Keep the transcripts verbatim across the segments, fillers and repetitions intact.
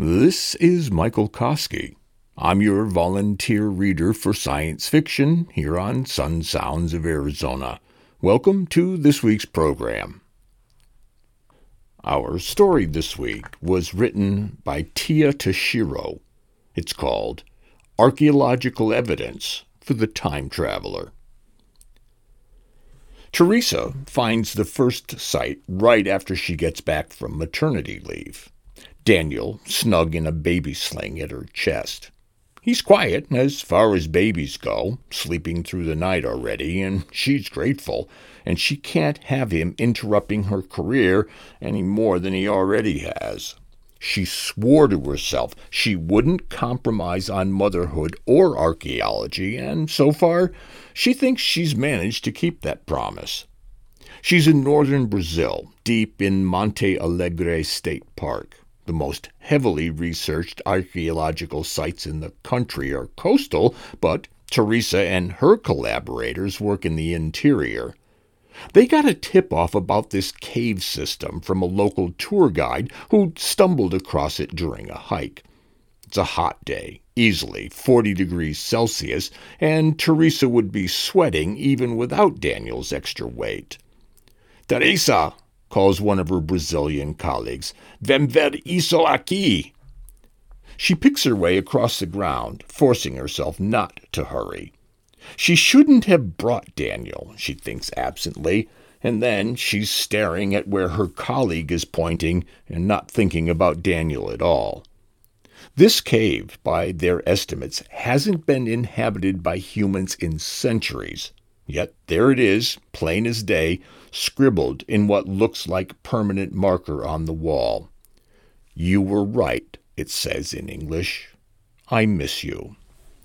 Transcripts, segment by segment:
This is Michael Koski. I'm your volunteer reader for science fiction here on Sun Sounds of Arizona. Welcome to this week's program. Our story this week was written by Tia Tashiro. It's called Archaeological Evidence for the Time Traveler. Teresa finds the first site right after she gets back from maternity leave. Daniel snug in a baby sling at her chest. He's quiet as far as babies go, sleeping through the night already, and she's grateful, and she can't have him interrupting her career any more than he already has. She swore to herself she wouldn't compromise on motherhood or archaeology, and so far, she thinks she's managed to keep that promise. She's in northern Brazil, deep in Monte Alegre State Park. The most heavily researched archaeological sites in the country are coastal, but Teresa and her collaborators work in the interior. They got a tip-off about this cave system from a local tour guide who stumbled across it during a hike. It's a hot day, easily forty degrees Celsius, and Teresa would be sweating even without Daniel's extra weight. "Teresa," calls one of her Brazilian colleagues, "Vem ver isso aqui." She picks her way across the ground, forcing herself not to hurry. She shouldn't have brought Daniel, she thinks absently, and then she's staring at where her colleague is pointing and not thinking about Daniel at all. This cave, by their estimates, hasn't been inhabited by humans in centuries. Yet there it is, plain as day, scribbled in what looks like permanent marker on the wall. "You were right," it says in English. "I miss you."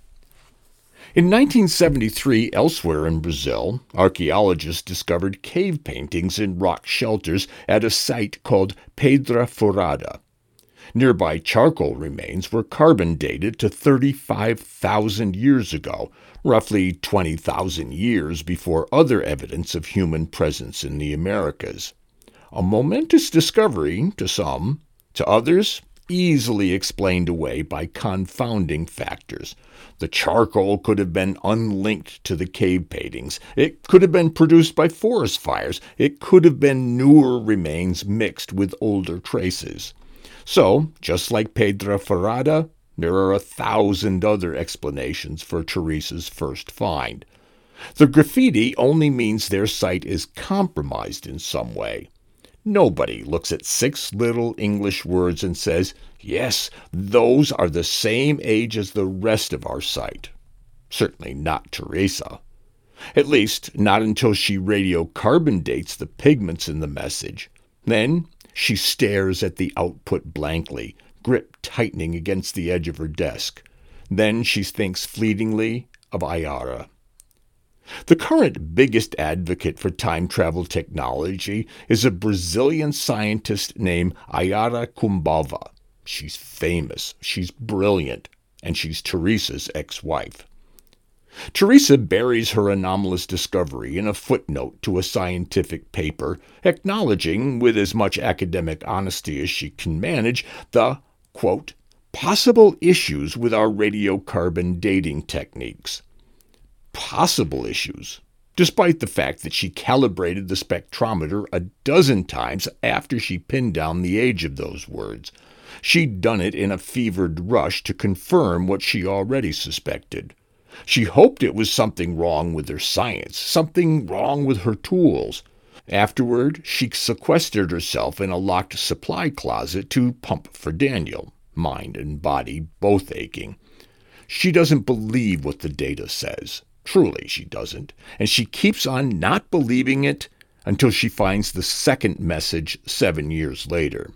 In nineteen seventy-three, elsewhere in Brazil, archaeologists discovered cave paintings in rock shelters at a site called Pedra Furada. Nearby charcoal remains were carbon dated to thirty-five thousand years ago, roughly twenty thousand years before other evidence of human presence in the Americas. A momentous discovery to some, to others, easily explained away by confounding factors. The charcoal could have been unlinked to the cave paintings. It could have been produced by forest fires. It could have been newer remains mixed with older traces. So, just like Pedra Furada, there are a thousand other explanations for Teresa's first find. The graffiti only means their site is compromised in some way. Nobody looks at six little English words and says, "Yes, those are the same age as the rest of our site." Certainly not Teresa. At least, not until she radiocarbon dates the pigments in the message. Then she stares at the output blankly, grip tightening against the edge of her desk. Then she thinks fleetingly of Ayara. The current biggest advocate for time travel technology is a Brazilian scientist named Ayara Kumbava. She's famous, she's brilliant, and she's Teresa's ex-wife. Teresa buries her anomalous discovery in a footnote to a scientific paper, acknowledging, with as much academic honesty as she can manage, the, quote, possible issues with our radiocarbon dating techniques. Possible issues, despite the fact that she calibrated the spectrometer a dozen times after she pinned down the age of those words. She'd done it in a fevered rush to confirm what she already suspected. She hoped it was something wrong with her science, something wrong with her tools. Afterward, she sequestered herself in a locked supply closet to pump for Daniel, mind and body both aching. She doesn't believe what the data says. Truly, she doesn't, and she keeps on not believing it until she finds the second message seven years later.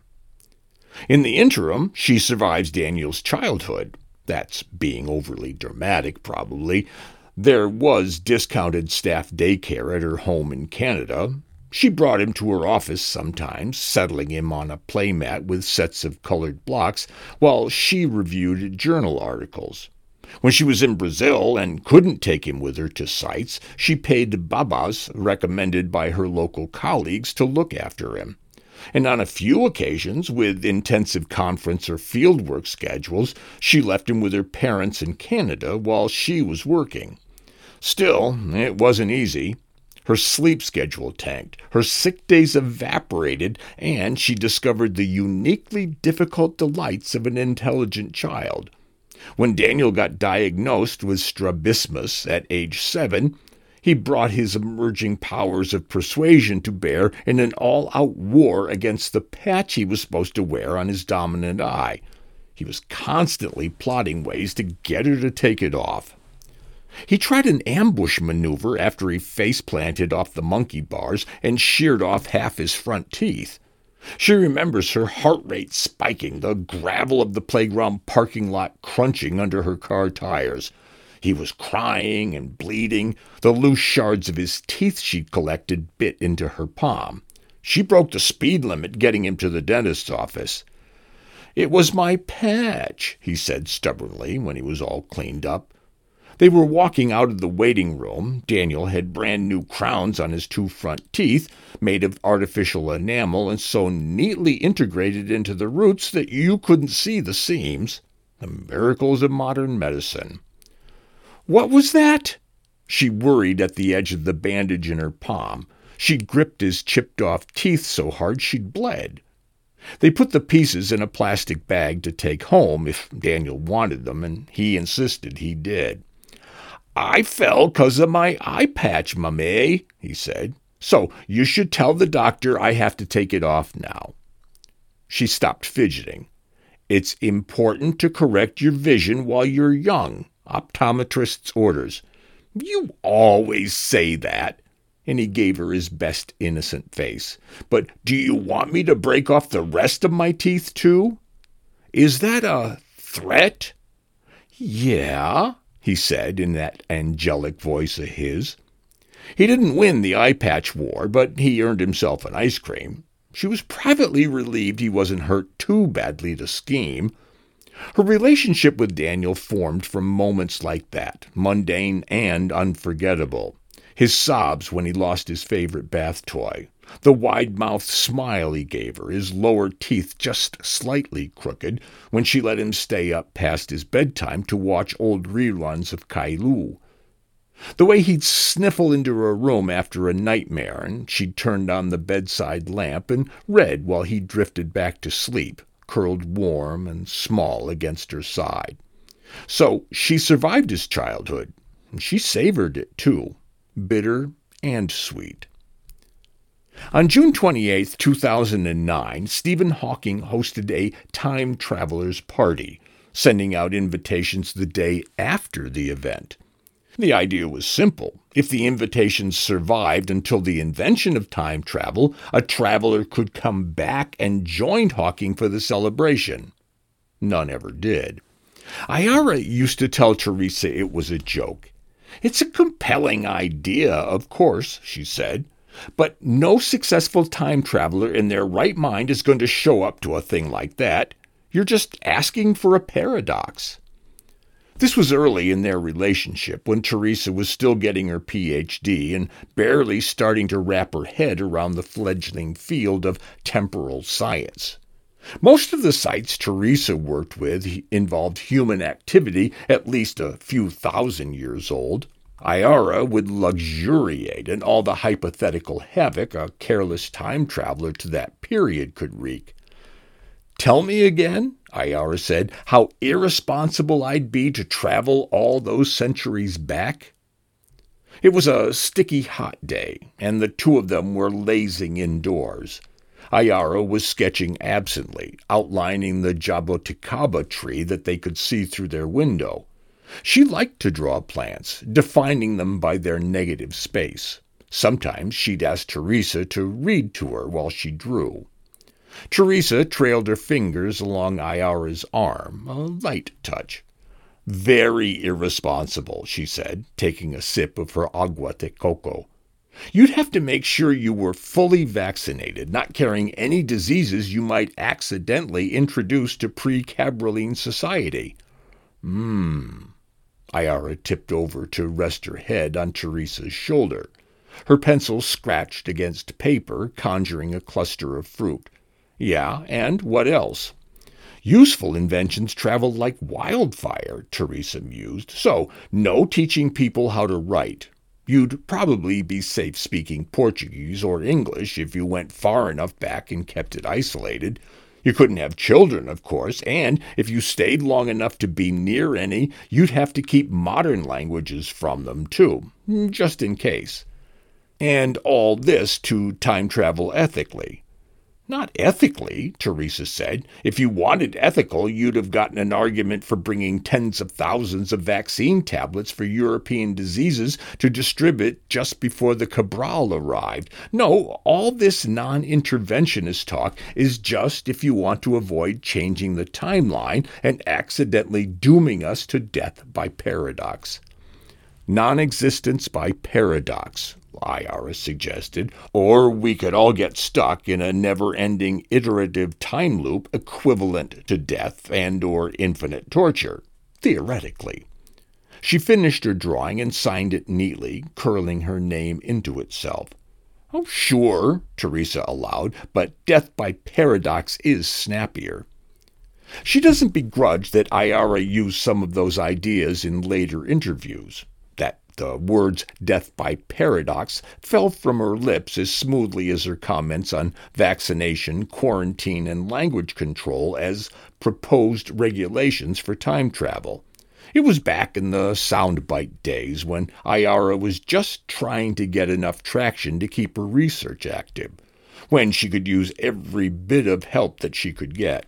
In the interim, she survives Daniel's childhood. That's being overly dramatic, probably. There was discounted staff daycare at her home in Canada. She brought him to her office sometimes, settling him on a playmat with sets of colored blocks, while she reviewed journal articles. When she was in Brazil and couldn't take him with her to sites, she paid babas recommended by her local colleagues to look after him. And on a few occasions, with intensive conference or fieldwork schedules, she left him with her parents in Canada while she was working. Still, it wasn't easy. Her sleep schedule tanked, her sick days evaporated, and she discovered the uniquely difficult delights of an intelligent child. When Daniel got diagnosed with strabismus at age seven, he brought his emerging powers of persuasion to bear in an all-out war against the patch he was supposed to wear on his dominant eye. He was constantly plotting ways to get her to take it off. He tried an ambush maneuver after he face-planted off the monkey bars and sheared off half his front teeth. She remembers her heart rate spiking, the gravel of the playground parking lot crunching under her car tires. He was crying and bleeding. The loose shards of his teeth she'd collected bit into her palm. She broke the speed limit getting him to the dentist's office. "It was my patch," he said stubbornly when he was all cleaned up. They were walking out of the waiting room. Daniel had brand new crowns on his two front teeth, made of artificial enamel and so neatly integrated into the roots that you couldn't see the seams. The miracles of modern medicine. "What was that?" She worried at the edge of the bandage in her palm. She'd gripped his chipped-off teeth so hard she'd bled. They put the pieces in a plastic bag to take home if Daniel wanted them, and he insisted he did. "I fell 'cause of my eye patch, Mamie," he said. "So you should tell the doctor I have to take it off now." She stopped fidgeting. "It's important to correct your vision while you're young. Optometrist's orders." "You always say that." And he gave her his best innocent face. "But do you want me to break off the rest of my teeth, too?" "Is that a threat?" "Yeah," he said in that angelic voice of his. He didn't win the eye patch war, but he earned himself an ice cream. She was privately relieved he wasn't hurt too badly to scheme. Her relationship with Daniel formed from moments like that, mundane and unforgettable. His sobs when he lost his favorite bath toy, the wide-mouthed smile he gave her, his lower teeth just slightly crooked, when she let him stay up past his bedtime to watch old reruns of Kailu. The way he'd sniffle into her room after a nightmare, and she'd turned on the bedside lamp and read while he drifted back to sleep, curled warm and small against her side. So she survived his childhood, and she savored it too, bitter and sweet. On June twenty-eighth, two thousand nine, Stephen Hawking hosted a time traveler's party, sending out invitations the day after the event. The idea was simple. If the invitations survived until the invention of time travel, a traveler could come back and join Hawking for the celebration. None ever did. Ayara used to tell Teresa it was a joke. "It's a compelling idea, of course," she said, "but no successful time traveler in their right mind is going to show up to a thing like that. You're just asking for a paradox." This was early in their relationship, when Teresa was still getting her P H D and barely starting to wrap her head around the fledgling field of temporal science. Most of the sites Teresa worked with involved human activity at least a few thousand years old. Ayara would luxuriate in all the hypothetical havoc a careless time traveler to that period could wreak. "Tell me again," Ayara said, "how irresponsible I'd be to travel all those centuries back." It was a sticky hot day, and the two of them were lazing indoors. Ayara was sketching absently, outlining the jaboticaba tree that they could see through their window. She liked to draw plants, defining them by their negative space. Sometimes she'd ask Teresa to read to her while she drew. Teresa trailed her fingers along Ayara's arm, a light touch. "Very irresponsible," she said, taking a sip of her agua de coco. "You'd have to make sure you were fully vaccinated, not carrying any diseases you might accidentally introduce to pre-Cabroline society." Hmm. Ayara tipped over to rest her head on Teresa's shoulder. Her pencil scratched against paper, conjuring a cluster of fruit. Yeah, and what else? Useful inventions travel like wildfire, Teresa mused. So, no teaching people how to write. You'd probably be safe speaking Portuguese or English if you went far enough back and kept it isolated. You couldn't have children, of course, and if you stayed long enough to be near any, you'd have to keep modern languages from them, too, just in case. And all this to time travel ethically. Not ethically, Teresa said. If you wanted ethical, you'd have gotten an argument for bringing tens of thousands of vaccine tablets for European diseases to distribute just before the Cabral arrived. No, all this non-interventionist talk is just if you want to avoid changing the timeline and accidentally dooming us to death by paradox. Non-existence by paradox, Ayara suggested, or we could all get stuck in a never-ending iterative time loop equivalent to death and or infinite torture, theoretically. She finished her drawing and signed it neatly, curling her name into itself. Oh, sure, Teresa allowed, but death by paradox is snappier. She doesn't begrudge that Ayara used some of those ideas in later interviews. That the words death by paradox fell from her lips as smoothly as her comments on vaccination, quarantine, and language control as proposed regulations for time travel. It was back in the soundbite days when Ayara was just trying to get enough traction to keep her research active, when she could use every bit of help that she could get.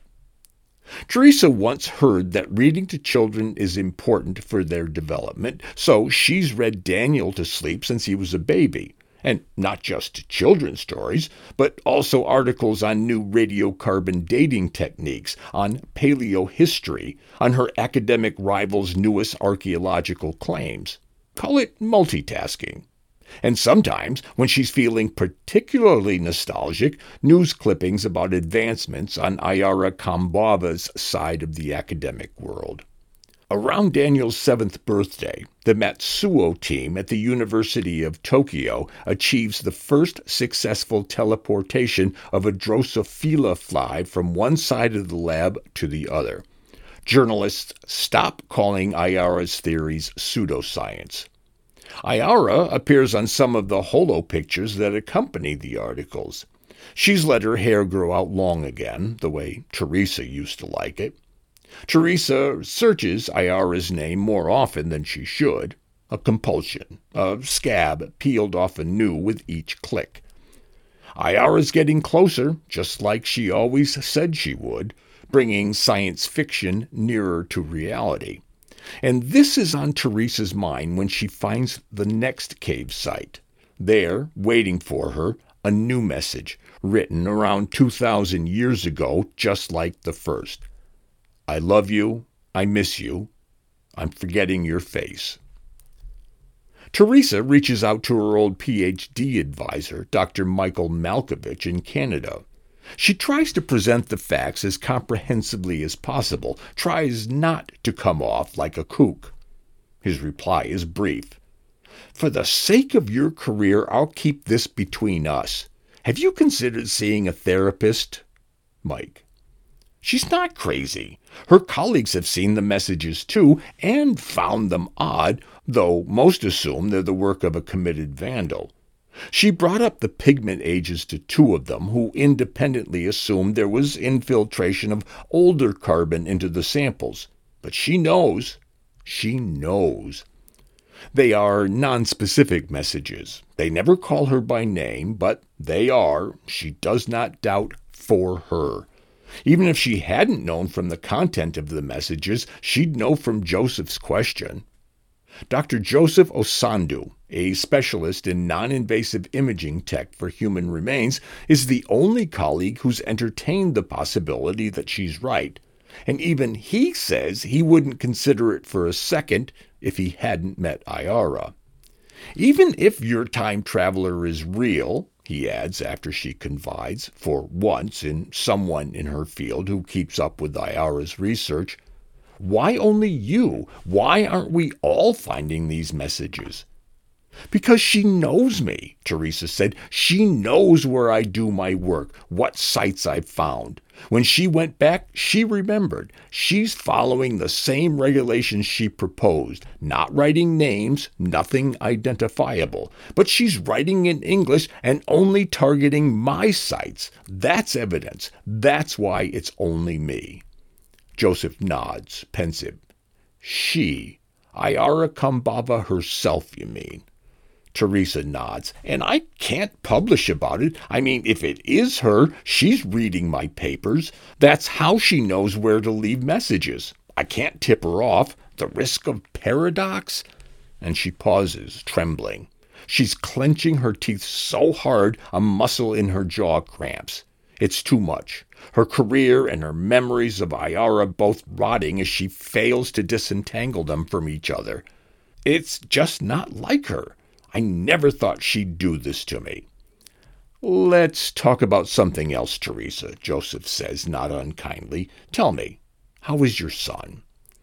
Teresa once heard that reading to children is important for their development, so she's read Daniel to sleep since he was a baby. And not just children's stories, but also articles on new radiocarbon dating techniques, on paleohistory, on her academic rival's newest archaeological claims. Call it multitasking. And sometimes, when she's feeling particularly nostalgic, news clippings about advancements on Ayara Kambava's side of the academic world. Around Daniel's seventh birthday, the Matsuo team at the University of Tokyo achieves the first successful teleportation of a Drosophila fly from one side of the lab to the other. Journalists stop calling Ayara's theories pseudoscience. Ayara appears on some of the holo pictures that accompany the articles. She's let her hair grow out long again, the way Teresa used to like it. Teresa searches Ayara's name more often than she should, a compulsion, a scab peeled off anew with each click. Ayara's getting closer, just like she always said she would, bringing science fiction nearer to reality. And this is on Teresa's mind when she finds the next cave site. There, waiting for her, a new message, written around two thousand years ago, just like the first. I love you, I miss you, I'm forgetting your face. Teresa reaches out to her old P H D advisor, Doctor Michael Malkovich in Canada. She tries to present the facts as comprehensively as possible, tries not to come off like a kook. His reply is brief. For the sake of your career, I'll keep this between us. Have you considered seeing a therapist? Mike. She's not crazy. Her colleagues have seen the messages too and found them odd, though most assume they're the work of a committed vandal. She brought up the pigment ages to two of them, who independently assumed there was infiltration of older carbon into the samples. But she knows. She knows. They are nonspecific messages. They never call her by name, but they are, she does not doubt, for her. Even if she hadn't known from the content of the messages, she'd know from Joseph's question. Doctor Joseph Osandu, a specialist in non-invasive imaging tech for human remains, is the only colleague who's entertained the possibility that she's right, and even he says he wouldn't consider it for a second if he hadn't met Ayara. Even if your time traveler is real, he adds after she confides, for once, in someone in her field who keeps up with Ayara's research, why only you? Why aren't we all finding these messages? Because she knows me, Teresa said. She knows where I do my work, what sites I've found. When she went back, she remembered. She's following the same regulations she proposed, not writing names, nothing identifiable. But she's writing in English and only targeting my sites. That's evidence. That's why it's only me. Joseph nods, pensive. She, Ayara Kambava herself, you mean? Teresa nods. And I can't publish about it. I mean, if it is her, she's reading my papers. That's how she knows where to leave messages. I can't tip her off. The risk of paradox? And she pauses, trembling. She's clenching her teeth so hard a muscle in her jaw cramps. It's too much. Her career and her memories of Ayara both rotting as she fails to disentangle them from each other. It's just not like her. I never thought she'd do this to me. Let's talk about something else, Teresa, Joseph says, not unkindly. Tell me, how is your son?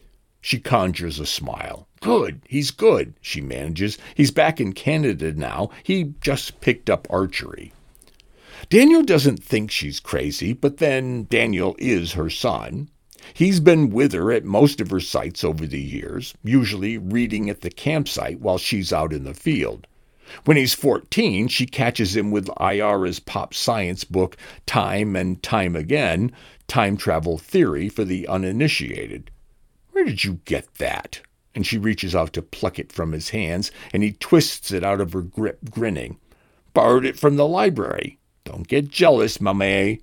She conjures a smile. Good, he's good, she manages. He's back in Canada now. He just picked up archery. Daniel doesn't think she's crazy, but then Daniel is her son. He's been with her at most of her sites over the years, usually reading at the campsite while she's out in the field. When he's fourteen, she catches him with Ayara's pop science book, Time and Time Again, Time Travel Theory for the Uninitiated. Where did you get that? And she reaches out to pluck it from his hands, and he twists it out of her grip, grinning. Borrowed it from the library. Don't get jealous, Mamé.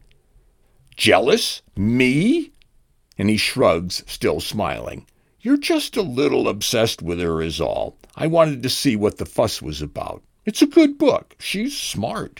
Jealous? Me? And he shrugs, still smiling. You're just a little obsessed with her is all. I wanted to see what the fuss was about. It's a good book. She's smart.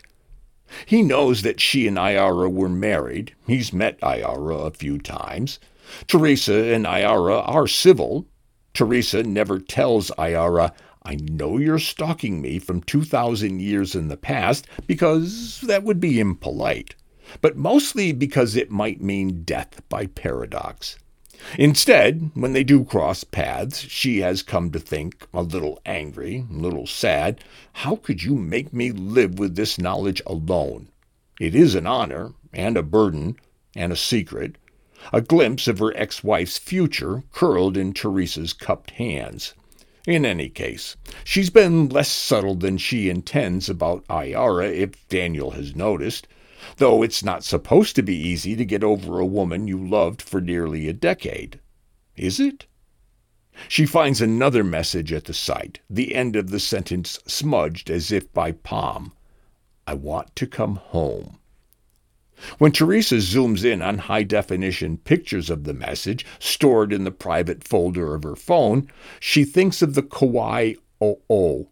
He knows that she and Ayara were married. He's met Ayara a few times. Teresa and Ayara are civil. Teresa never tells Ayara, I know you're stalking me from two thousand years in the past, because that would be impolite. But mostly because it might mean death by paradox. Instead, when they do cross paths, she has come to think, a little angry, a little sad, how could you make me live with this knowledge alone? It is an honor, and a burden, and a secret, a glimpse of her ex-wife's future curled in Teresa's cupped hands. In any case, she's been less subtle than she intends about Ayara, if Daniel has noticed. Though it's not supposed to be easy to get over a woman you loved for nearly a decade. Is it? She finds another message at the site, the end of the sentence smudged as if by palm. I want to come home. When Teresa zooms in on high-definition pictures of the message stored in the private folder of her phone, she thinks of the Kauai o'o.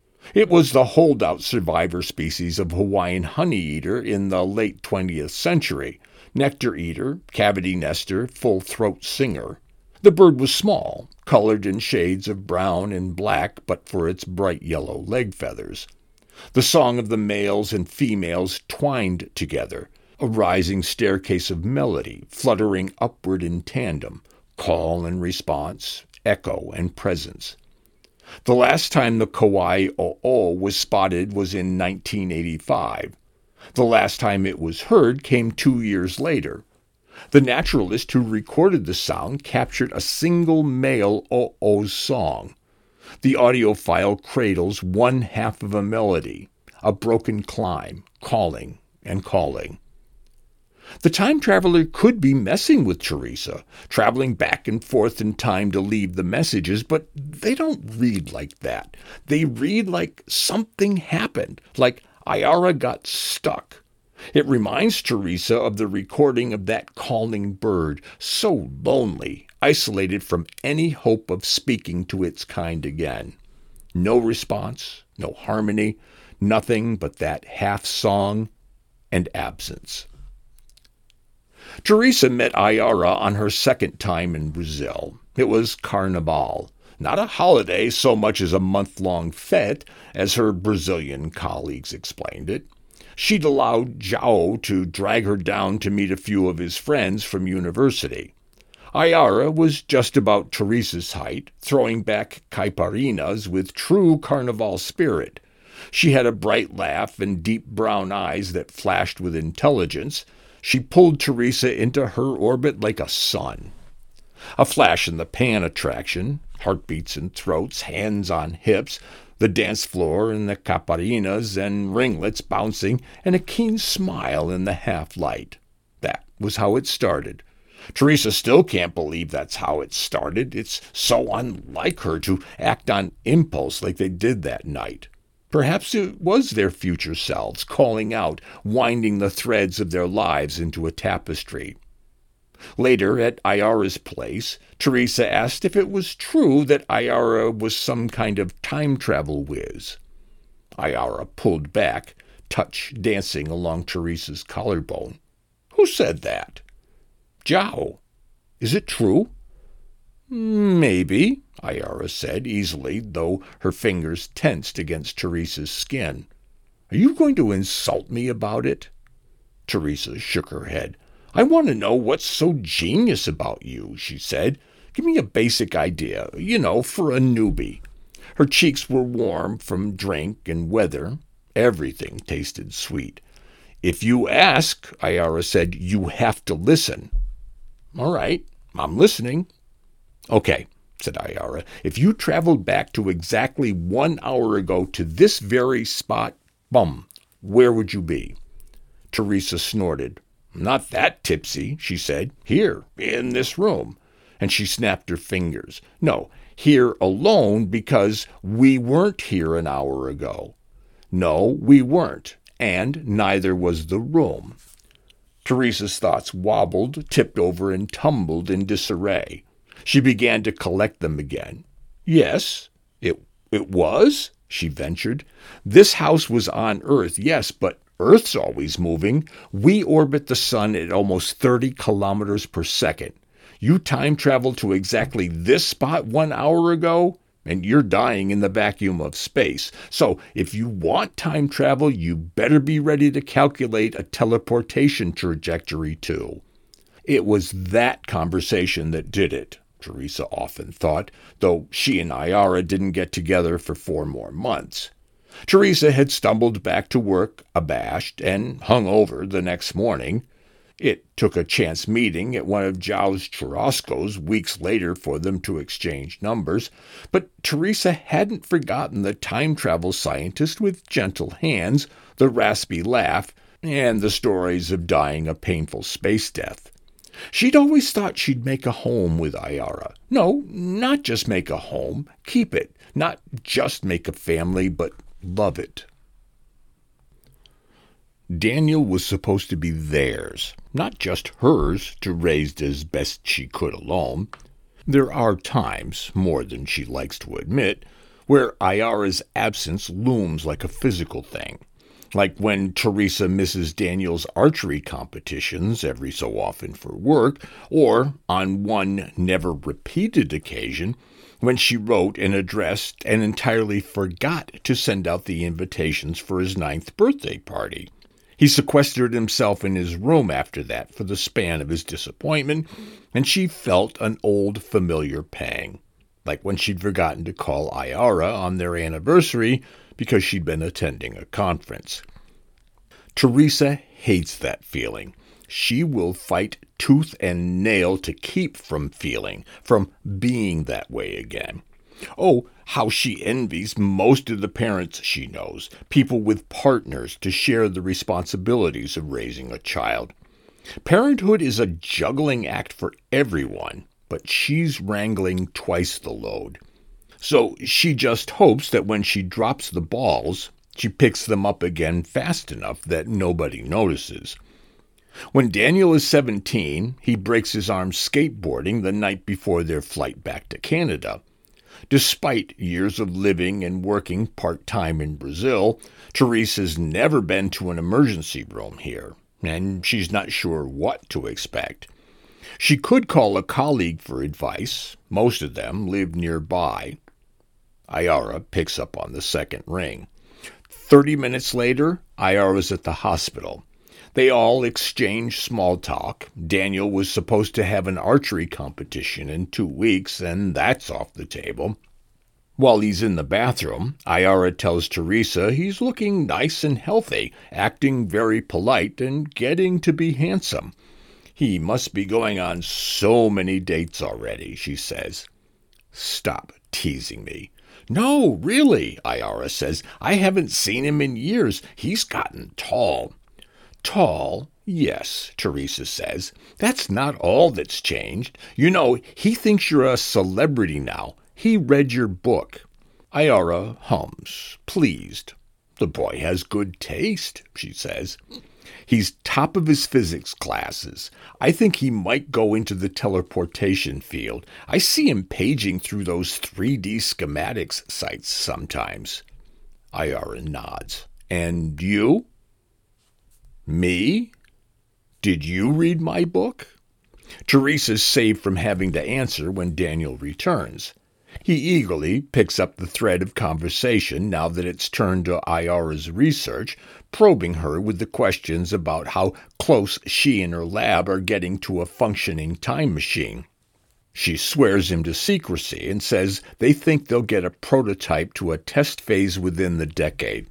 It was the holdout survivor species of Hawaiian honey-eater in the late twentieth century, nectar-eater, cavity-nester, full-throat singer. The bird was small, colored in shades of brown and black but for its bright yellow leg feathers. The song of the males and females twined together, a rising staircase of melody, fluttering upward in tandem, call and response, echo and presence. The last time the Kauai o'o was spotted was in nineteen eighty-five. The last time it was heard came two years later. The naturalist who recorded the sound captured a single male o'o's song. The audio file cradles one half of a melody, a broken climb, calling and calling. The time traveler could be messing with Teresa, traveling back and forth in time to leave the messages, but they don't read like that. They read like something happened, like Ayara got stuck. It reminds Teresa of the recording of that calling bird, so lonely, isolated from any hope of speaking to its kind again. No response, no harmony, nothing but that half-song and absence. Teresa met Ayara on her second time in Brazil. It was Carnival, not a holiday so much as a month-long fete, as her Brazilian colleagues explained it. She'd allowed João to drag her down to meet a few of his friends from university. Ayara was just about Teresa's height, throwing back caiparinas with true carnival spirit. She had a bright laugh and deep brown eyes that flashed with intelligence. She pulled Teresa into her orbit like a sun. A flash-in-the-pan attraction, heartbeats in throats, hands on hips, the dance floor and the caiparinas and ringlets bouncing, and a keen smile in the half-light. That was how it started. Teresa still can't believe that's how it started. It's so unlike her to act on impulse like they did that night. Perhaps it was their future selves calling out, winding the threads of their lives into a tapestry. Later, at Ayara's place, Teresa asked if it was true that Ayara was some kind of time travel whiz. Ayara pulled back, touch dancing along Teresa's collarbone. Who said that? Zhao. Is it true? Maybe, Ayara said easily, though her fingers tensed against Teresa's skin. Are you going to insult me about it? Teresa shook her head. I want to know what's so genius about you, she said. Give me a basic idea, you know, for a newbie. Her cheeks were warm from drink and weather. Everything tasted sweet. If you ask, Ayara said, you have to listen. All right, I'm listening. Okay, said Ayara, if you traveled back to exactly one hour ago to this very spot, bum, where would you be? Teresa snorted. Not that tipsy, she said. Here, in this room. And she snapped her fingers. No, here alone because we weren't here an hour ago. No, we weren't, and neither was the room. Teresa's thoughts wobbled, tipped over, and tumbled in disarray. She began to collect them again. Yes, it it was, she ventured. This house was on Earth, yes, but Earth's always moving. We orbit the sun at almost thirty kilometers per second. You time traveled to exactly this spot one hour ago, and you're dying in the vacuum of space. So if you want time travel, you better be ready to calculate a teleportation trajectory too. It was that conversation that did it, Teresa often thought, though she and Ayara didn't get together for four more months. Teresa had stumbled back to work, abashed, and hungover the next morning. It took a chance meeting at one of Zhao's churrascos weeks later for them to exchange numbers, but Teresa hadn't forgotten the time travel scientist with gentle hands, the raspy laugh, and the stories of dying a painful space death. She'd always thought she'd make a home with Ayara. No, not just make a home, keep it. Not just make a family, but love it. Daniel was supposed to be theirs, not just hers to raise as best she could alone. There are times, more than she likes to admit, where Ayara's absence looms like a physical thing, like when Teresa misses Daniel's archery competitions every so often for work, or on one never-repeated occasion when she wrote and addressed and entirely forgot to send out the invitations for his ninth birthday party. He sequestered himself in his room after that for the span of his disappointment, and she felt an old familiar pang, like when she'd forgotten to call Ayara on their anniversary because she'd been attending a conference. Teresa hates that feeling. She will fight tooth and nail to keep from feeling, from being that way again. Oh, how she envies most of the parents she knows, people with partners to share the responsibilities of raising a child. Parenthood is a juggling act for everyone, but she's wrangling twice the load. So she just hopes that when she drops the balls, she picks them up again fast enough that nobody notices. When Daniel is seventeen, he breaks his arm skateboarding the night before their flight back to Canada. Despite years of living and working part-time in Brazil, Teresa's never been to an emergency room here, and she's not sure what to expect. She could call a colleague for advice. Most of them live nearby. Ayara picks up on the second ring. Thirty minutes later, Ayara's at the hospital. They all exchange small talk. Daniel was supposed to have an archery competition in two weeks, and that's off the table. While he's in the bathroom, Ayara tells Teresa he's looking nice and healthy, acting very polite, and getting to be handsome. He must be going on so many dates already, she says. Stop teasing me. No, really, Ayara says. I haven't seen him in years. He's gotten tall. Tall, yes, Teresa says. That's not all that's changed. You know, he thinks you're a celebrity now. He read your book. Ayara hums, pleased. The boy has good taste, she says. He's top of his physics classes. I think he might go into the teleportation field. I see him paging through those three D schematics sites sometimes. Ayara nods. And you? Me? Did you read my book? Teresa's saved from having to answer when Daniel returns. He eagerly picks up the thread of conversation now that it's turned to Ayara's research, probing her with the questions about how close she and her lab are getting to a functioning time machine. She swears him to secrecy and says they think they'll get a prototype to a test phase within the decade.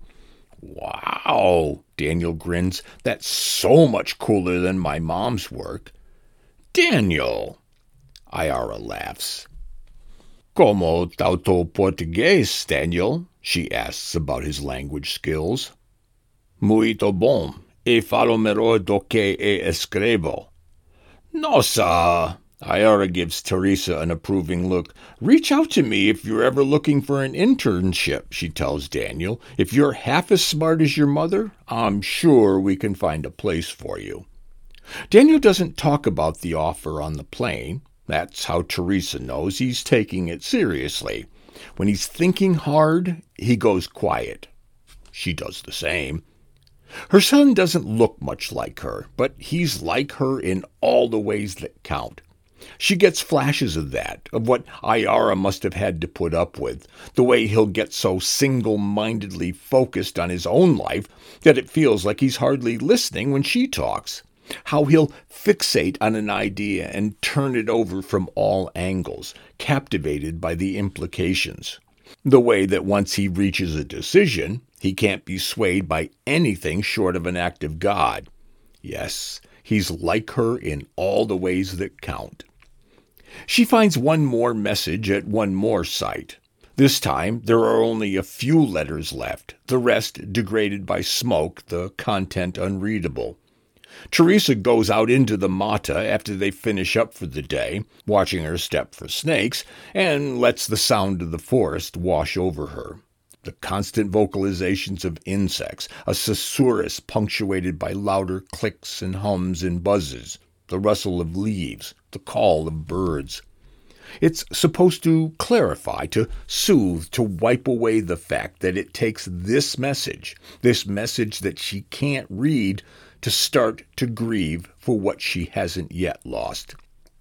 Wow, Daniel grins. That's so much cooler than my mom's work. Daniel, Ayara laughs. Como tauto português, Daniel? She asks about his language skills. Muito bom. E falo melhor do que e escrevo. Nossa! Ayara gives Teresa an approving look. Reach out to me if you're ever looking for an internship, she tells Daniel. If you're half as smart as your mother, I'm sure we can find a place for you. Daniel doesn't talk about the offer on the plane. That's how Teresa knows he's taking it seriously. When he's thinking hard, he goes quiet. She does the same. Her son doesn't look much like her, but he's like her in all the ways that count. She gets flashes of that, of what Ayara must have had to put up with, the way he'll get so single-mindedly focused on his own life that it feels like he's hardly listening when she talks. How he'll fixate on an idea and turn it over from all angles, captivated by the implications. The way that once he reaches a decision, he can't be swayed by anything short of an act of God. Yes, he's like her in all the ways that count. She finds one more message at one more site. This time, there are only a few letters left, the rest degraded by smoke, the content unreadable. Teresa goes out into the mata after they finish up for the day, watching her step for snakes, and lets the sound of the forest wash over her. The constant vocalizations of insects, a susurrus punctuated by louder clicks and hums and buzzes, the rustle of leaves, the call of birds. It's supposed to clarify, to soothe, to wipe away the fact that it takes this message, this message that she can't read, to start to grieve for what she hasn't yet lost.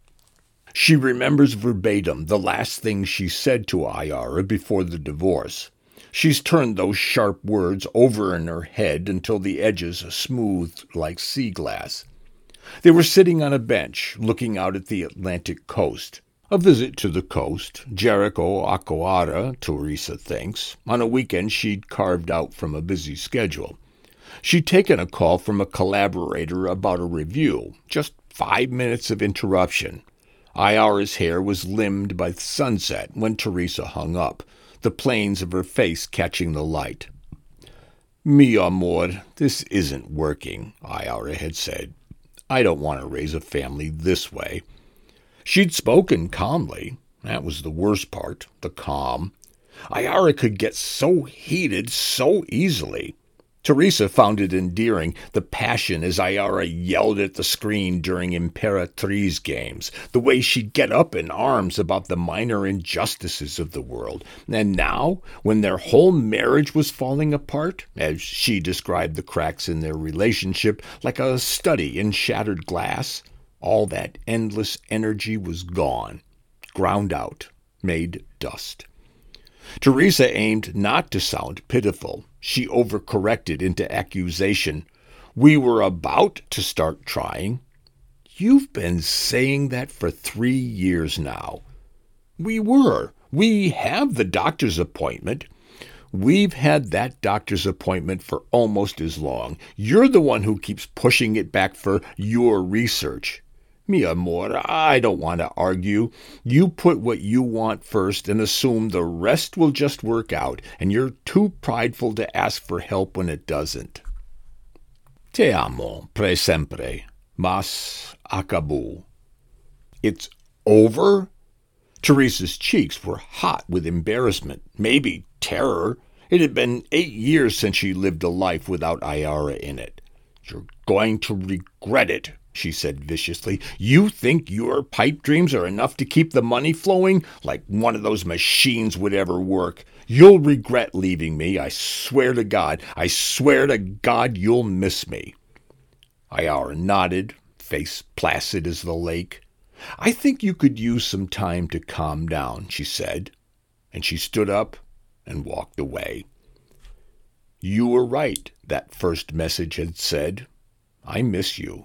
She remembers verbatim the last thing she said to Ayara before the divorce. She's turned those sharp words over in her head until the edges are smoothed like sea glass. They were sitting on a bench, looking out at the Atlantic coast. A visit to the coast, Jericho Akoara, Teresa thinks, on a weekend she'd carved out from a busy schedule. She'd taken a call from a collaborator about a review, just five minutes of interruption. Ayara's hair was limned by the sunset when Teresa hung up, the planes of her face catching the light. Mi amor, this isn't working, Ayara had said. I don't want to raise a family this way. She'd spoken calmly. That was the worst part, the calm. Ayara could get so heated so easily. Teresa found it endearing, the passion as Ayara yelled at the screen during Imperatriz games, the way she'd get up in arms about the minor injustices of the world. And now, when their whole marriage was falling apart, as she described the cracks in their relationship like a study in shattered glass, all that endless energy was gone, ground out, made dust. Teresa aimed not to sound pitiful. She overcorrected into accusation. We were about to start trying. You've been saying that for three years now. We were. We have the doctor's appointment. We've had that doctor's appointment for almost as long. You're the one who keeps pushing it back for your research. Mi amor, I don't want to argue. You put what you want first and assume the rest will just work out, and you're too prideful to ask for help when it doesn't. Te amo, pre sempre, mas acabou. It's over? Teresa's cheeks were hot with embarrassment, maybe terror. It had been eight years since she lived a life without Ayara in it. You're going to regret it, she said viciously. You think your pipe dreams are enough to keep the money flowing? Like one of those machines would ever work. You'll regret leaving me, I swear to God. I swear to God you'll miss me. Ayara nodded, face placid as the lake. I think you could use some time to calm down, she said, and she stood up and walked away. You were right, that first message had said. I miss you.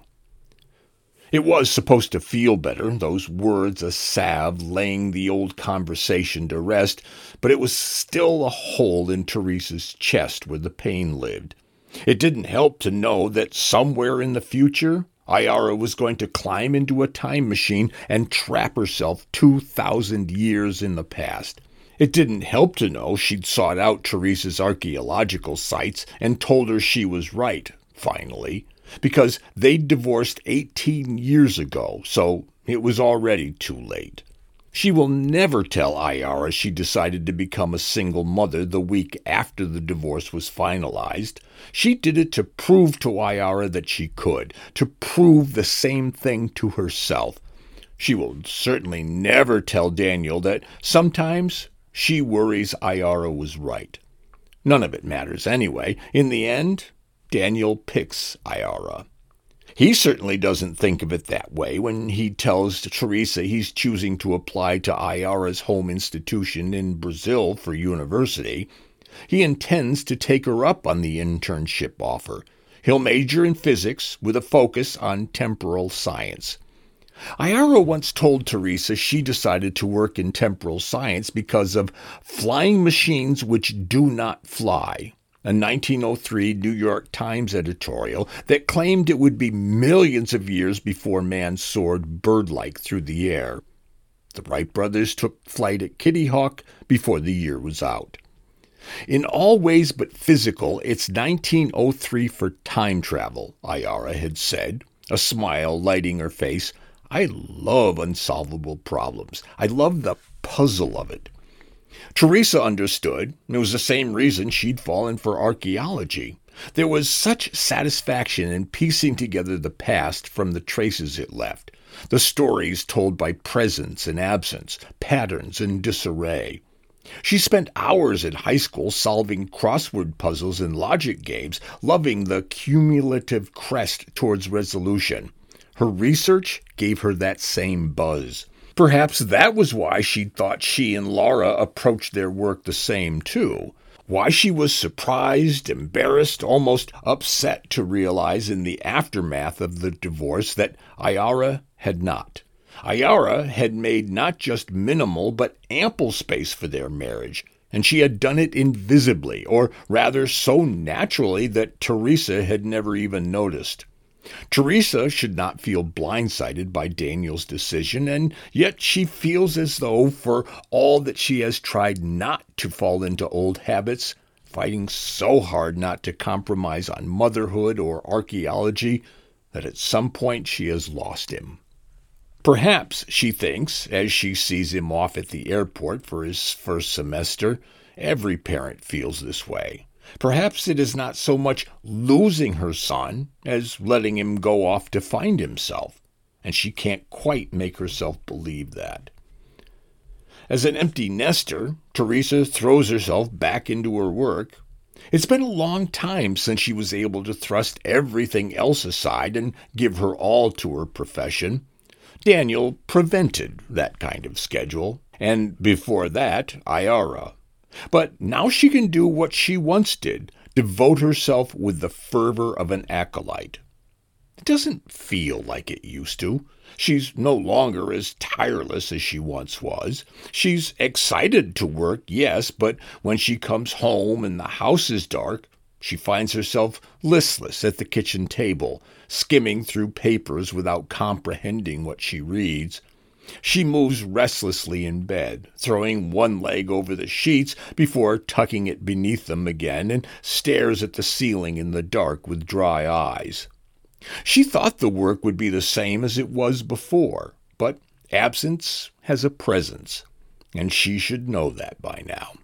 It was supposed to feel better, those words a salve laying the old conversation to rest, but it was still a hole in Teresa's chest where the pain lived. It didn't help to know that somewhere in the future, Ayara was going to climb into a time machine and trap herself two thousand years in the past. It didn't help to know she'd sought out Teresa's archaeological sites and told her she was right, finally, because they'd divorced eighteen years ago, so it was already too late. She will never tell Ayara she decided to become a single mother the week after the divorce was finalized. She did it to prove to Ayara that she could, to prove the same thing to herself. She will certainly never tell Daniel that sometimes she worries Ayara was right. None of it matters anyway. In the end, Daniel picks Ayara. He certainly doesn't think of it that way when he tells Teresa he's choosing to apply to Ayara's home institution in Brazil for university. He intends to take her up on the internship offer. He'll major in physics with a focus on temporal science. Ayara once told Teresa she decided to work in temporal science because of flying machines which do not fly, a nineteen oh three New York Times editorial that claimed it would be millions of years before man soared bird-like through the air. The Wright brothers took flight at Kitty Hawk before the year was out. In all ways but physical, it's nineteen oh three for time travel, Ayara had said, a smile lighting her face. I love unsolvable problems. I love the puzzle of it. Teresa understood. It was the same reason she'd fallen for archaeology. There was such satisfaction in piecing together the past from the traces it left, the stories told by presence and absence, patterns and disarray. She spent hours in high school solving crossword puzzles and logic games, loving the cumulative crest towards resolution. Her research gave her that same buzz. Perhaps that was why she thought she and Laura approached their work the same, too. Why she was surprised, embarrassed, almost upset to realize in the aftermath of the divorce that Ayara had not. Ayara had made not just minimal but ample space for their marriage, and she had done it invisibly, or rather so naturally that Teresa had never even noticed. Teresa should not feel blindsided by Daniel's decision, and yet she feels as though, for all that she has tried not to fall into old habits, fighting so hard not to compromise on motherhood or archaeology, that at some point she has lost him. Perhaps, she thinks, as she sees him off at the airport for his first semester, every parent feels this way. Perhaps it is not so much losing her son as letting him go off to find himself, and she can't quite make herself believe that. As an empty nester, Teresa throws herself back into her work. It's been a long time since she was able to thrust everything else aside and give her all to her profession. Daniel prevented that kind of schedule, and before that, Ayara. But now she can do what she once did, devote herself with the fervor of an acolyte. It doesn't feel like it used to. She's no longer as tireless as she once was. She's excited to work, yes, but when she comes home and the house is dark, she finds herself listless at the kitchen table, skimming through papers without comprehending what she reads. She moves restlessly in bed, throwing one leg over the sheets before tucking it beneath them again, and stares at the ceiling in the dark with dry eyes. She thought the work would be the same as it was before, but absence has a presence, and she should know that by now.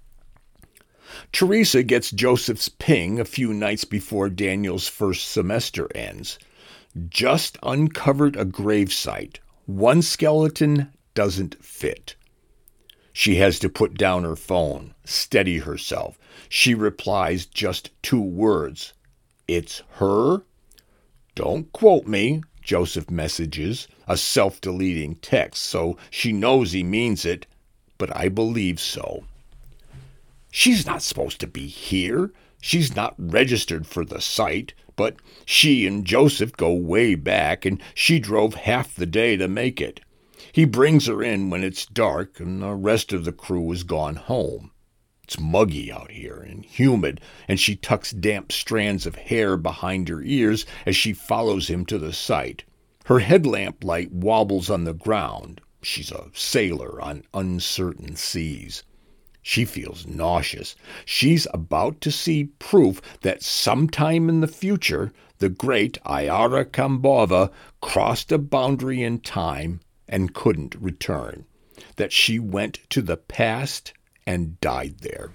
Teresa gets Joseph's ping a few nights before Daniel's first semester ends. Just uncovered a gravesite. One skeleton doesn't fit. She has to put down her phone, steady herself. She replies just two words. "It's her?" "Don't quote me," Joseph messages, a self-deleting text, so she knows he means it, but I believe so. She's not supposed to be here. She's not registered for the site, but she and Joseph go way back, and she drove half the day to make it. He brings her in when it's dark, and the rest of the crew is gone home. It's muggy out here and humid, and she tucks damp strands of hair behind her ears as she follows him to the site. Her headlamp light wobbles on the ground. She's a sailor on uncertain seas. She feels nauseous. She's about to see proof that sometime in the future, the great Ayara Kambova crossed a boundary in time and couldn't return, that she went to the past and died there.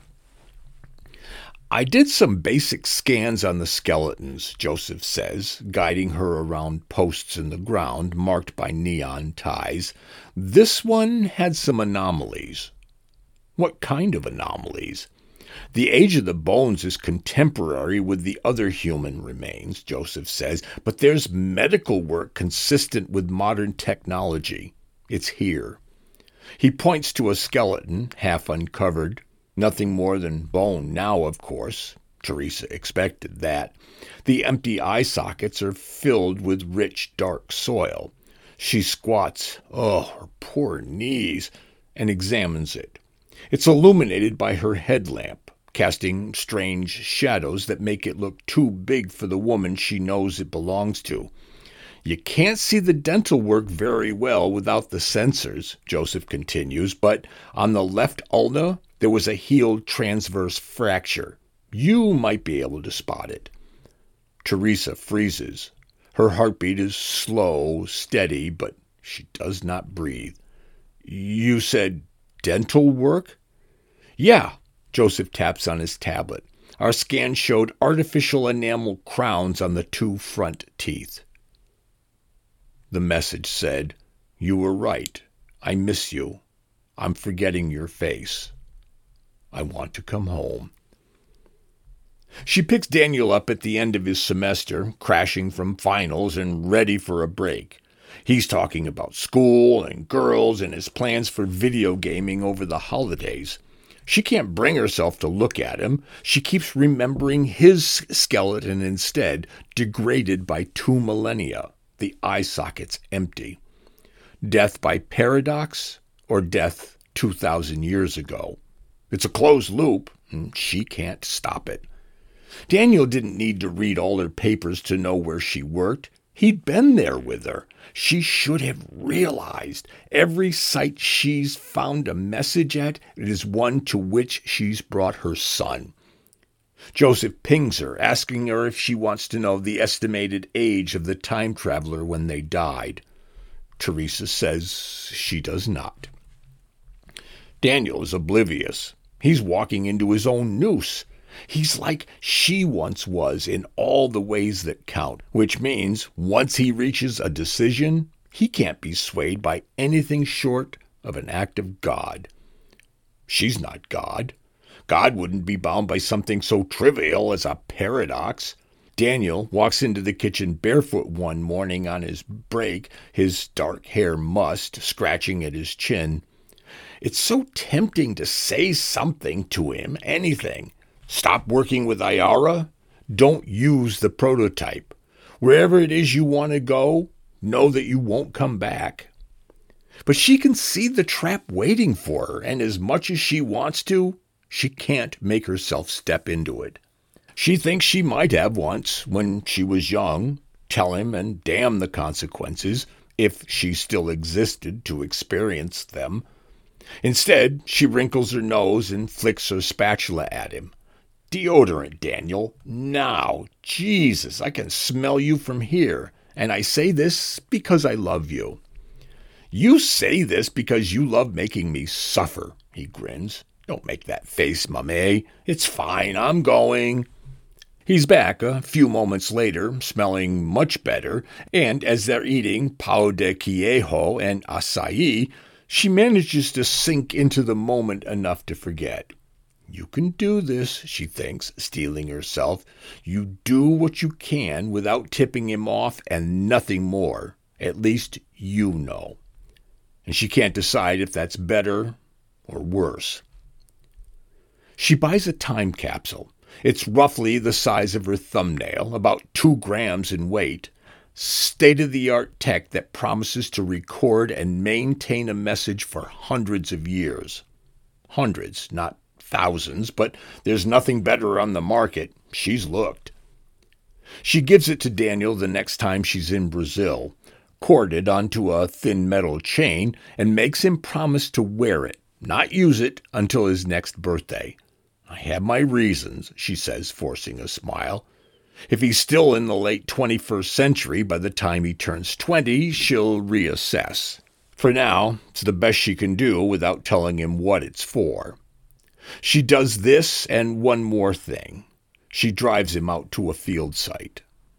"I did some basic scans on the skeletons," Joseph says, guiding her around posts in the ground marked by neon ties. "This one had some anomalies." "What kind of anomalies?" "The age of the bones is contemporary with the other human remains," Joseph says, "but there's medical work consistent with modern technology. It's here." He points to a skeleton, half uncovered. Nothing more than bone now, of course. Teresa expected that. The empty eye sockets are filled with rich, dark soil. She squats, oh, her poor knees, and examines it. It's illuminated by her headlamp, casting strange shadows that make it look too big for the woman she knows it belongs to. "You can't see the dental work very well without the sensors," Joseph continues, "but on the left ulna, there was a healed transverse fracture. You might be able to spot it." Teresa freezes. Her heartbeat is slow, steady, but she does not breathe. "You said dental work?" "Yeah," Joseph taps on his tablet. "Our scan showed artificial enamel crowns on the two front teeth." The message said, "You were right. I miss you. I'm forgetting your face. I want to come home." She picks Daniel up at the end of his semester, crashing from finals and ready for a break. He's talking about school and girls and his plans for video gaming over the holidays. She can't bring herself to look at him. She keeps remembering his skeleton instead, degraded by two millennia, the eye sockets empty. Death by paradox or death two thousand years ago? It's a closed loop, and she can't stop it. Daniel didn't need to read all her papers to know where she worked. He'd been there with her. She should have realized every site she's found a message at is one to which she's brought her son. Joseph pings her, asking her if she wants to know the estimated age of the time traveler when they died. Teresa says she does not. Daniel is oblivious. He's walking into his own noose. He's like she once was in all the ways that count, which means once he reaches a decision, he can't be swayed by anything short of an act of God. She's not God. God wouldn't be bound by something so trivial as a paradox. Daniel walks into the kitchen barefoot one morning on his break, his dark hair mussed, scratching at his chin. It's so tempting to say something to him, anything. Stop working with Ayara? Don't use the prototype. Wherever it is you want to go, know that you won't come back. But she can see the trap waiting for her, and as much as she wants to, she can't make herself step into it. She thinks she might have once, when she was young, tell him and damn the consequences, if she still existed to experience them. Instead, she wrinkles her nose and flicks her spatula at him. Deodorant, Daniel, now. Jesus, I can smell you from here, and I say this because I love you. You say this because you love making me suffer, he grins. Don't make that face, Mamé. It's fine, I'm going. He's back a few moments later, smelling much better, and as they're eating pão de queijo and açaí, she manages to sink into the moment enough to forget. You can do this, she thinks, steeling herself. You do what you can without tipping him off and nothing more. At least you know. And she can't decide if that's better or worse. She buys a time capsule. It's roughly the size of her thumbnail, about two grams in weight. State-of-the-art tech that promises to record and maintain a message for hundreds of years. Hundreds, not thousands, but there's nothing better on the market. She's looked. She gives it to Daniel the next time she's in Brazil, corded onto a thin metal chain, and makes him promise to wear it, not use it, until his next birthday. I have my reasons, she says, forcing a smile. If he's still in the late twenty-first century by the time he turns twenty, she'll reassess. For now, it's the best she can do without telling him what it's for. She does this and one more thing. She drives him out to a field site.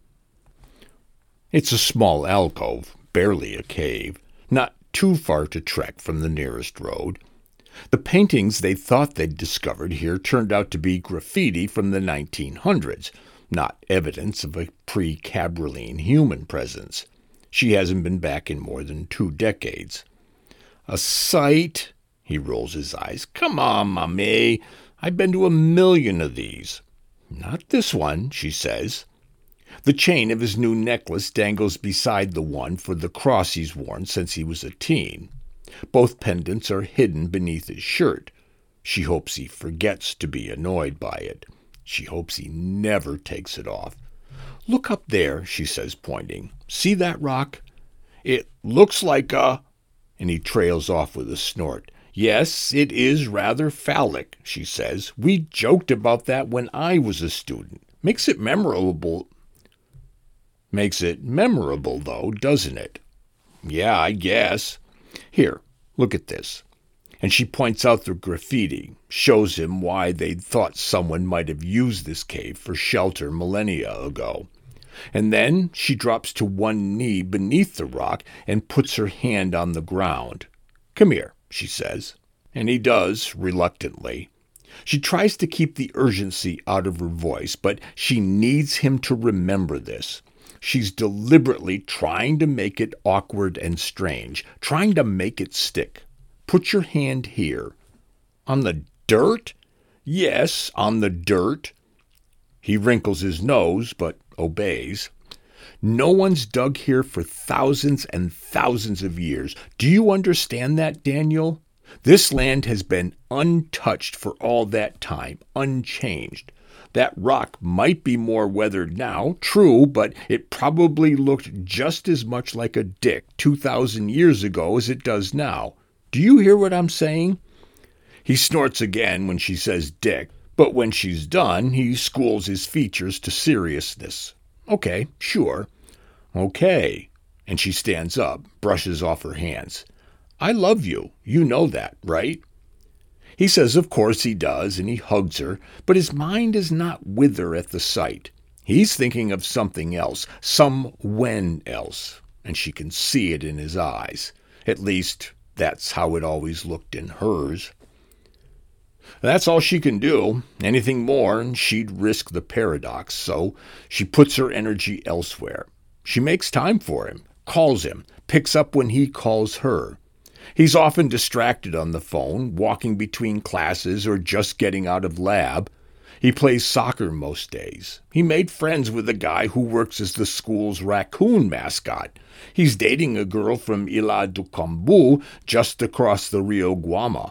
It's a small alcove, barely a cave, not too far to trek from the nearest road. The paintings they thought they'd discovered here turned out to be graffiti from the nineteen hundreds, not evidence of a pre-Cabrilline human presence. She hasn't been back in more than two decades. A site? He rolls his eyes. Come on, Mamé. I've been to a million of these. Not this one, she says. The chain of his new necklace dangles beside the one for the cross he's worn since he was a teen. Both pendants are hidden beneath his shirt. She hopes he forgets to be annoyed by it. She hopes he never takes it off. Look up there, she says, pointing. See that rock? It looks like a... And he trails off with a snort. Yes, it is rather phallic, she says. We joked about that when I was a student. Makes it memorable. Makes it memorable, though, doesn't it? Yeah, I guess. Here, look at this. And she points out the graffiti, shows him why they'd thought someone might have used this cave for shelter millennia ago. And then she drops to one knee beneath the rock and puts her hand on the ground. Come here, she says, and he does, reluctantly. She tries to keep the urgency out of her voice, but she needs him to remember this. She's deliberately trying to make it awkward and strange, trying to make it stick. Put your hand here. On the dirt? Yes, on the dirt. He wrinkles his nose, but obeys. No one's dug here for thousands and thousands of years. Do you understand that, Daniel? This land has been untouched for all that time, unchanged. That rock might be more weathered now, true, but it probably looked just as much like a dick two thousand years ago as it does now. Do you hear what I'm saying? He snorts again when she says dick, but when she's done, he schools his features to seriousness. Okay, sure. Okay. And she stands up, brushes off her hands. I love you. You know that, right? He says of course he does, and he hugs her, but his mind is not with her at the sight. He's thinking of something else, some when else, and she can see it in his eyes. At least, that's how it always looked in hers. That's all she can do. Anything more, and she'd risk the paradox, so she puts her energy elsewhere. She makes time for him, calls him, picks up when he calls her. He's often distracted on the phone, walking between classes or just getting out of lab. He plays soccer most days. He made friends with a guy who works as the school's raccoon mascot. He's dating a girl from Ila do Cambu, just across the Rio Guama.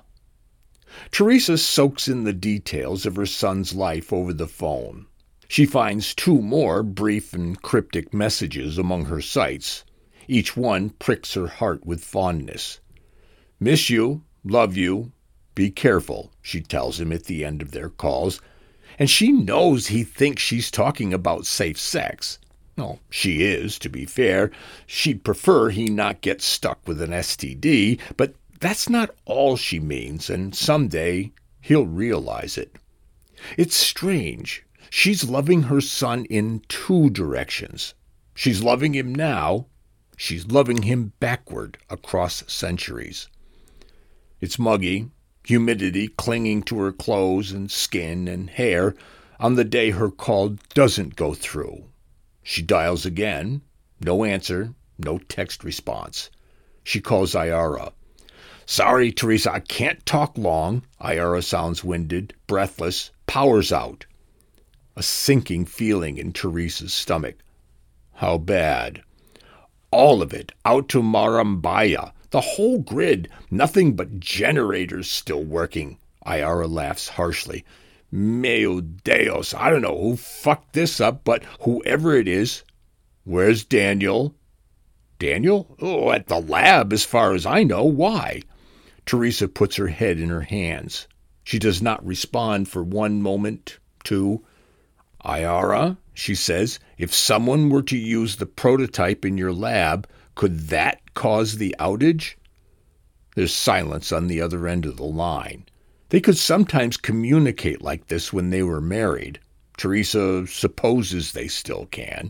Teresa soaks in the details of her son's life over the phone. She finds two more brief and cryptic messages among her sights. Each one pricks her heart with fondness. "Miss you, love you, be careful," she tells him at the end of their calls. And she knows he thinks she's talking about safe sex. Well, she is, to be fair. She'd prefer he not get stuck with an S T D, but that's not all she means, and someday he'll realize it. It's strange. She's loving her son in two directions. She's loving him now. She's loving him backward across centuries. It's muggy. Humidity clinging to her clothes and skin and hair on the day her call doesn't go through. She dials again. No answer, no text response. She calls Ayara. "Sorry, Teresa, I can't talk long." Ayara sounds winded, breathless, power's out. A sinking feeling in Teresa's stomach. How bad? All of it, out to Marambaya. The whole grid, nothing but generators still working. Ayara laughs harshly. Meu Deus, I don't know who fucked this up, but whoever it is, where's Daniel? Daniel? Oh, at the lab, as far as I know. Why? Teresa puts her head in her hands. She does not respond for one moment, two. Ayara, she says, if someone were to use the prototype in your lab, could that cause the outage? There's silence on the other end of the line. They could sometimes communicate like this when they were married. Teresa supposes they still can.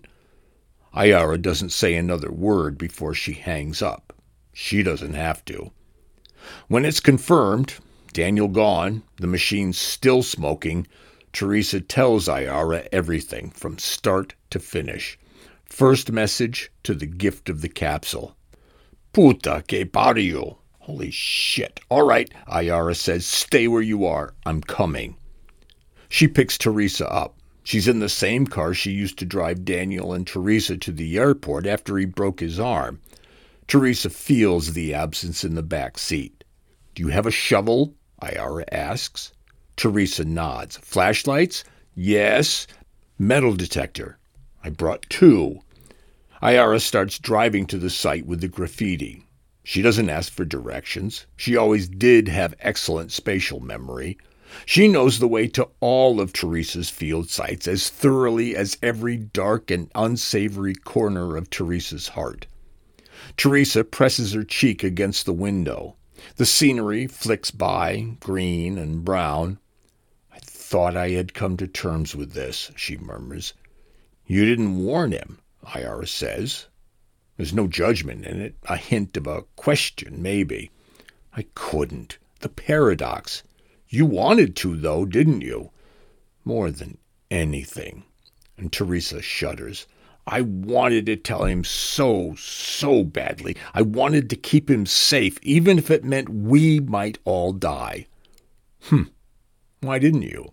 Ayara doesn't say another word before she hangs up. She doesn't have to. When it's confirmed, Daniel gone, the machine still smoking, Teresa tells Ayara everything from start to finish. First message to the gift of the capsule. Puta que pariu. Holy shit. All right, Ayara says, stay where you are. I'm coming. She picks Teresa up. She's in the same car she used to drive Daniel and Teresa to the airport after he broke his arm. Teresa feels the absence in the back seat. Do you have a shovel? Ayara asks. Teresa nods. Flashlights? Yes. Metal detector. I brought two. Ayara starts driving to the site with the graffiti. She doesn't ask for directions. She always did have excellent spatial memory. She knows the way to all of Teresa's field sites as thoroughly as every dark and unsavory corner of Teresa's heart. Teresa presses her cheek against the window. The scenery flicks by, green and brown. I thought I had come to terms with this, she murmurs. You didn't warn him, Ayara says. There's no judgment in it, a hint of a question, maybe. I couldn't. The paradox. You wanted to, though, didn't you? More than anything. And Teresa shudders. I wanted to tell him so, so badly. I wanted to keep him safe, even if it meant we might all die. Hmm. Why didn't you?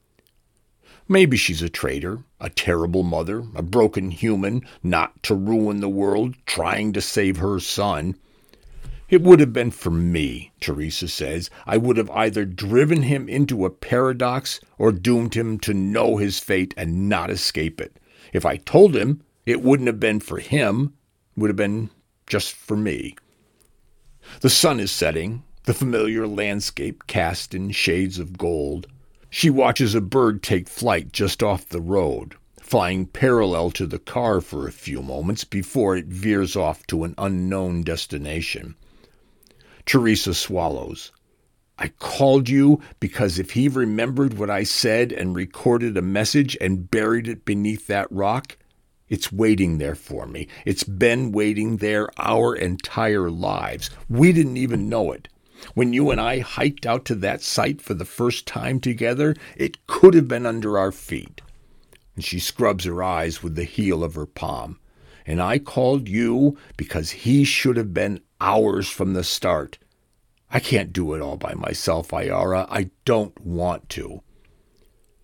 Maybe she's a traitor, a terrible mother, a broken human, not to ruin the world, trying to save her son. It would have been for me, Teresa says. I would have either driven him into a paradox or doomed him to know his fate and not escape it. If I told him, it wouldn't have been for him. It would have been just for me. The sun is setting, the familiar landscape cast in shades of gold. She watches a bird take flight just off the road, flying parallel to the car for a few moments before it veers off to an unknown destination. Teresa swallows. I called you because if he remembered what I said and recorded a message and buried it beneath that rock, it's waiting there for me. It's been waiting there our entire lives. We didn't even know it. When you and I hiked out to that site for the first time together, it could have been under our feet. And she scrubs her eyes with the heel of her palm. And I called you because he should have been ours from the start. I can't do it all by myself, Ayara. I don't want to.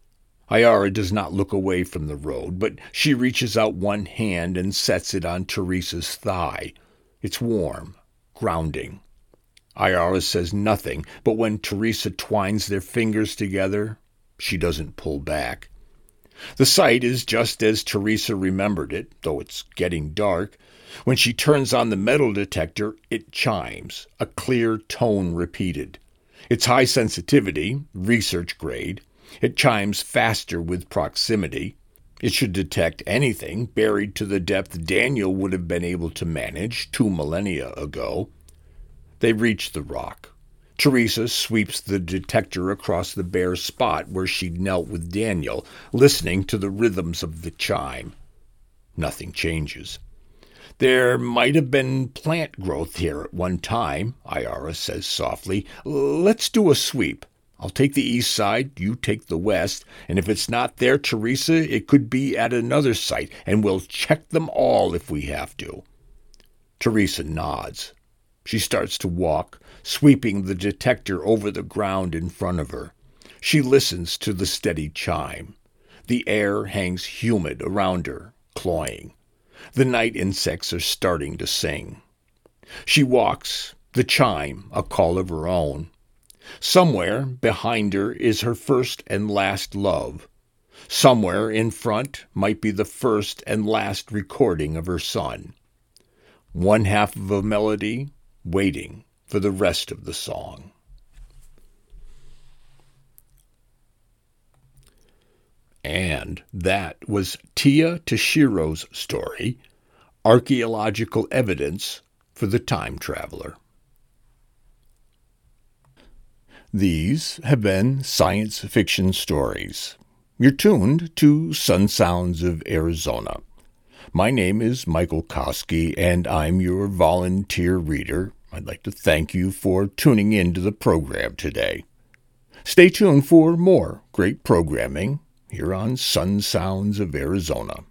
Ayara does not look away from the road, but she reaches out one hand and sets it on Teresa's thigh. It's warm, grounding. Ayara says nothing, but when Teresa twines their fingers together, she doesn't pull back. The sight is just as Teresa remembered it, though it's getting dark. When she turns on the metal detector, it chimes, a clear tone repeated. It's high sensitivity, research grade. It chimes faster with proximity. It should detect anything buried to the depth Daniel would have been able to manage two millennia ago. They reach the rock. Teresa sweeps the detector across the bare spot where she'd knelt with Daniel, listening to the rhythms of the chime. Nothing changes. There might have been plant growth here at one time, Ayara says softly. Let's do a sweep. I'll take the east side, you take the west, and if it's not there, Teresa, it could be at another site, and we'll check them all if we have to. Teresa nods. She starts to walk, sweeping the detector over the ground in front of her. She listens to the steady chime. The air hangs humid around her, cloying. The night insects are starting to sing. She walks, the chime a call of her own. Somewhere behind her is her first and last love. Somewhere in front might be the first and last recording of her son. One half of a melody, waiting for the rest of the song. And that was Tia Tashiro's story, Archaeological Evidence for the Time Traveler. These have been science fiction stories. You're tuned to Sun Sounds of Arizona. My name is Michael Koski, and I'm your volunteer reader. I'd like to thank you for tuning in to the program today. Stay tuned for more great programming here on Sun Sounds of Arizona.